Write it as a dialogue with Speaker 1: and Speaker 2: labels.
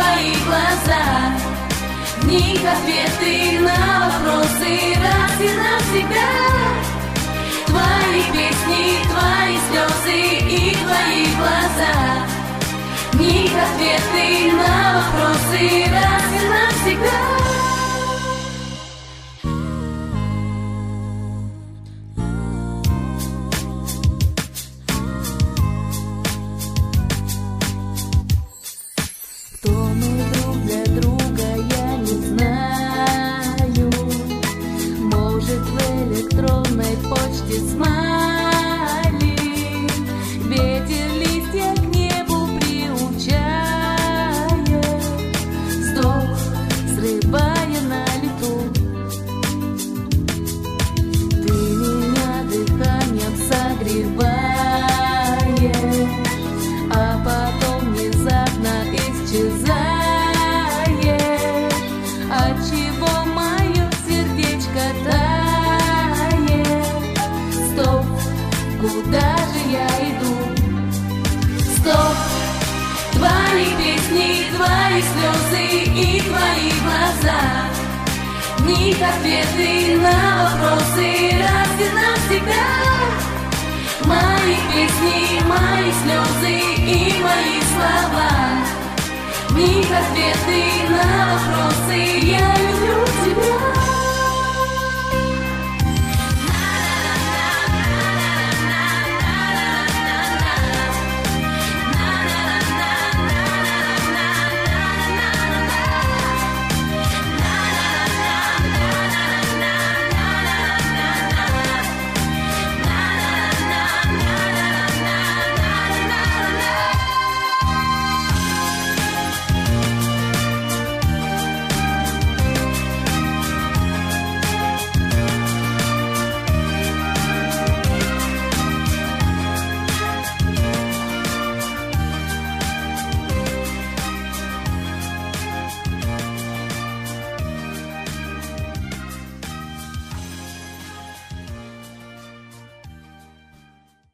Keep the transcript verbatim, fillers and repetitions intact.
Speaker 1: твои глаза. В них ответы на вопросы раз и навсегда. Твои песни, твои слезы и твои глаза. В них ответы на вопросы раз и навсегда. Куда же я иду? Стоп! Твои песни, твои слезы и твои глаза. В них ответы на вопросы раз и навсегда. Мои песни, мои слезы и мои слова. В них ответы